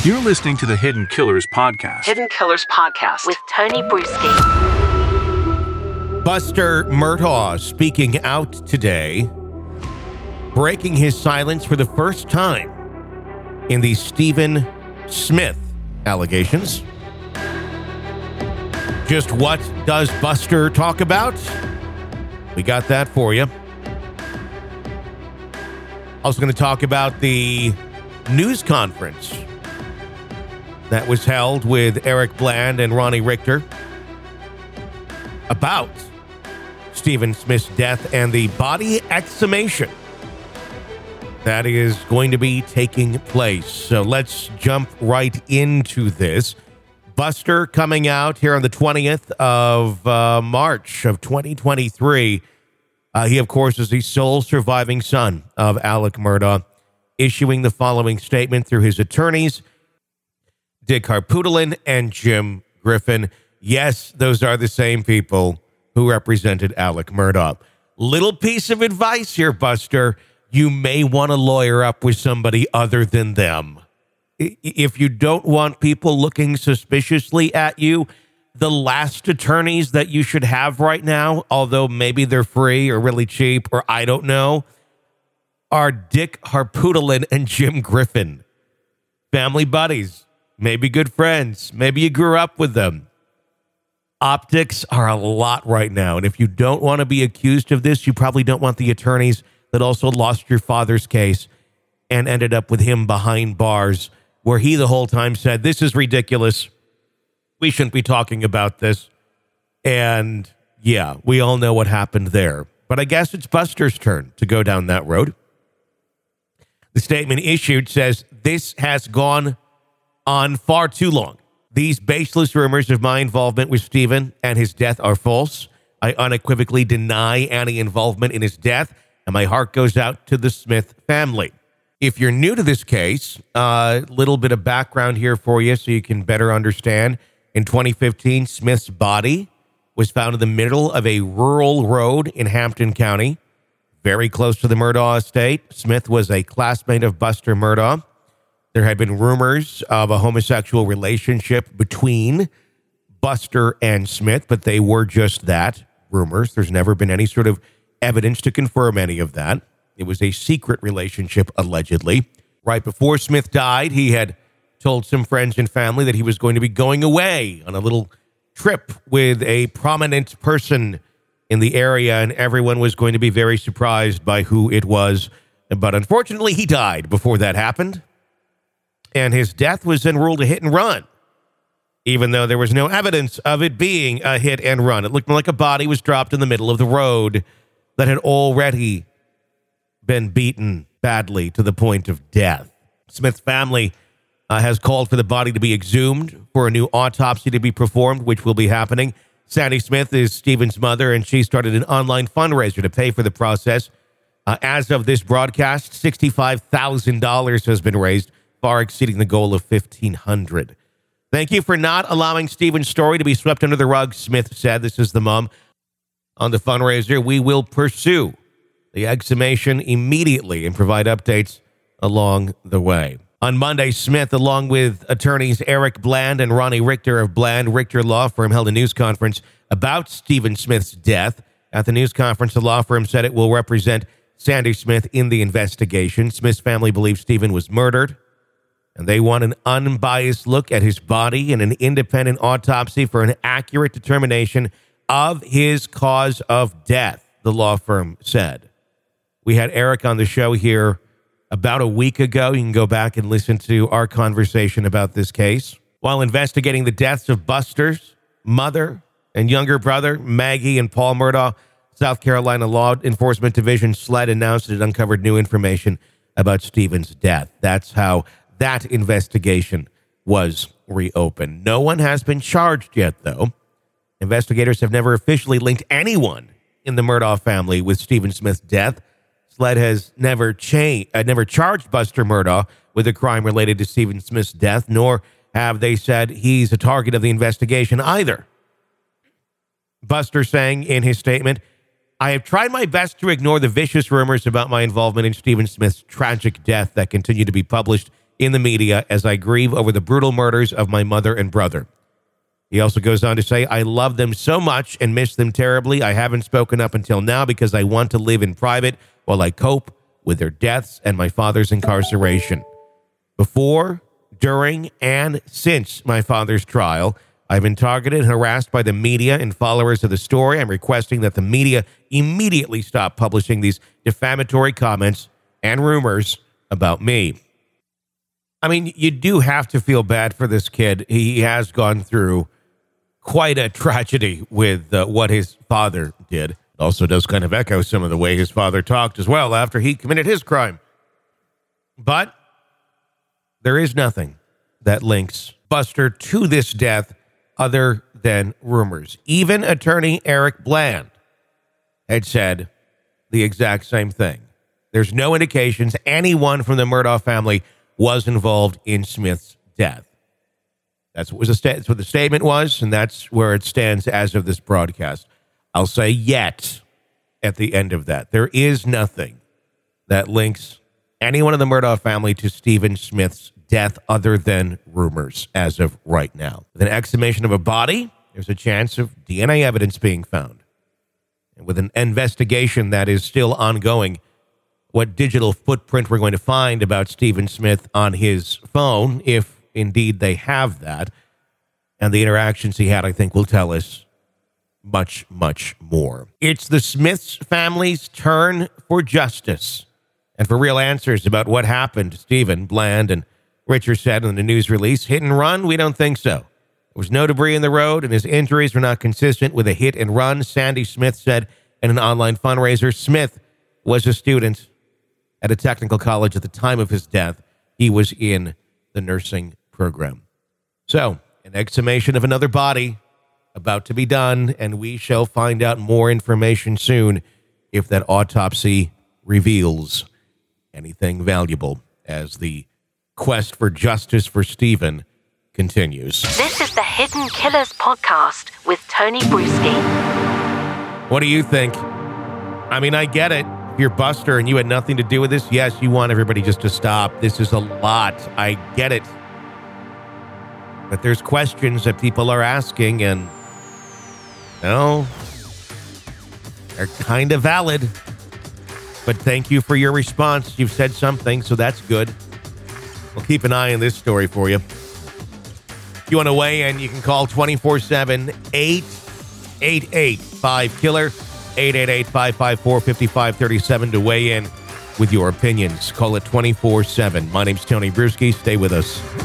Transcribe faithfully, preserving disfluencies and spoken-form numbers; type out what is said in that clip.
You're listening to the Hidden Killers Podcast. Hidden Killers Podcast with Tony Bruschi. Buster Murdaugh speaking out today, breaking his silence for the first time in the Stephen Smith allegations. Just what does Buster talk about? We got that for you. Also going to talk about the news conference that was held with Eric Bland and Ronnie Richter about Stephen Smith's death and the body exhumation that is going to be taking place. So let's jump right into this. Buster coming out here on the twentieth of uh, March of twenty twenty-three. Uh, he, of course, is the sole surviving son of Alec Murdaugh, issuing the following statement through his attorneys, Dick Harpootlian and Jim Griffin. Yes, those are the same people who represented Alec Murdaugh. Little piece of advice here, Buster. You may want to lawyer up with somebody other than them. If you don't want people looking suspiciously at you, the last attorneys that you should have right now, although maybe they're free or really cheap or I don't know, are Dick Harpootlian and Jim Griffin. Family buddies, maybe good friends, maybe you grew up with them. Optics are a lot right now, and if you don't want to be accused of this, you probably don't want the attorneys that also lost your father's case and ended up with him behind bars, where he the whole time said, this is ridiculous. We shouldn't be talking about this. And yeah, we all know what happened there. But I guess it's Buster's turn to go down that road. The statement issued says, this has gone on far too long. These baseless rumors of my involvement with Stephen and his death are false. I unequivocally deny any involvement in his death, and my heart goes out to the Smith family. If you're new to this case, a uh, little bit of background here for you so you can better understand. In twenty fifteen, Smith's body was found in the middle of a rural road in Hampton County, very close to the Murdaugh estate. Smith was a classmate of Buster Murdaugh. There had been rumors of a homosexual relationship between Buster and Smith, but they were just that, rumors. There's never been any sort of evidence to confirm any of that. It was a secret relationship, allegedly. Right before Smith died, he had told some friends and family that he was going to be going away on a little trip with a prominent person in the area, and everyone was going to be very surprised by who it was. But unfortunately, he died before that happened, and his death was then ruled a hit and run, even though there was no evidence of it being a hit and run. It looked like a body was dropped in the middle of the road that had already been beaten badly to the point of death. Smith's family uh, has called for the body to be exhumed, for a new autopsy to be performed, which will be happening. Sandy Smith is Stephen's mother, and she started an online fundraiser to pay for the process. Uh, as of this broadcast, sixty-five thousand dollars has been raised, far exceeding the goal of fifteen hundred dollars. Thank you for not allowing Stephen's story to be swept under the rug, Smith said. This is the mom. On the fundraiser, we will pursue the exhumation immediately and provide updates along the way. On Monday, Smith, along with attorneys Eric Bland and Ronnie Richter of Bland Richter Law Firm, held a news conference about Stephen Smith's death. At the news conference, the law firm said it will represent Sandy Smith in the investigation. Smith's family believes Stephen was murdered, and they want an unbiased look at his body and an independent autopsy for an accurate determination of his cause of death, the law firm said. We had Eric on the show here about a week ago. You can go back and listen to our conversation about this case. While investigating the deaths of Buster's mother and younger brother, Maggie and Paul Murdaugh, South Carolina Law Enforcement Division SLED announced it uncovered new information about Stephen's death. That's how that investigation was reopened. No one has been charged yet, though. Investigators have never officially linked anyone in the Murdaugh family with Stephen Smith's death. SLED has never cha- uh, never charged Buster Murdaugh with a crime related to Stephen Smith's death, nor have they said he's a target of the investigation either. Buster saying in his statement, I have tried my best to ignore the vicious rumors about my involvement in Stephen Smith's tragic death that continue to be published in the media as I grieve over the brutal murders of my mother and brother. He also goes on to say, I love them so much and miss them terribly. I haven't spoken up until now because I want to live in private while I cope with their deaths and my father's incarceration. Before, during, and since my father's trial, I've been targeted and harassed by the media and followers of the story. I'm requesting that the media immediately stop publishing these defamatory comments and rumors about me. I mean, you do have to feel bad for this kid. He has gone through quite a tragedy with uh, what his father did. It also does kind of echo some of the way his father talked as well after he committed his crime. But there is nothing that links Buster to this death other than rumors. Even attorney Eric Bland had said the exact same thing. There's no indications anyone from the Murdaugh family was involved in Smith's death. That's what, was a sta- that's what the statement was, and that's where it stands as of this broadcast. I'll say yet at the end of that. There is nothing that links anyone in the Murdaugh family to Stephen Smith's death other than rumors as of right now. With an exhumation of a body, there's a chance of D N A evidence being found. And with an investigation that is still ongoing, what digital footprint we're going to find about Stephen Smith on his phone, if indeed they have that, and the interactions he had, I think, will tell us much, much more. It's the Smiths family's turn for justice and for real answers about what happened to Stephen. Bland and Richard said in the news release, hit and run? We don't think so. There was no debris in the road, and his injuries were not consistent with a hit and run, Sandy Smith said in an online fundraiser. Smith was a student at a technical college at the time of his death. He was in the nursing program. So, an exhumation of another body about to be done, and we shall find out more information soon if that autopsy reveals anything valuable as the quest for justice for Stephen continues. This is the Hidden Killers podcast with Tony Bruschi. What do you think? I mean, I get it. If you're Buster and you had nothing to do with this, yes, you want everybody just to stop. This is a lot. I get it. But there's questions that people are asking, and, you know, they're kind of valid. But thank you for your response. You've said something, so that's good. We'll keep an eye on this story for you. If you want to weigh in, you can call twenty-four seven, eight eight eight, five killer, eight eight eight, five five four, five five three seven to weigh in with your opinions. Call it twenty-four seven. My name's Tony Bruschi. Stay with us.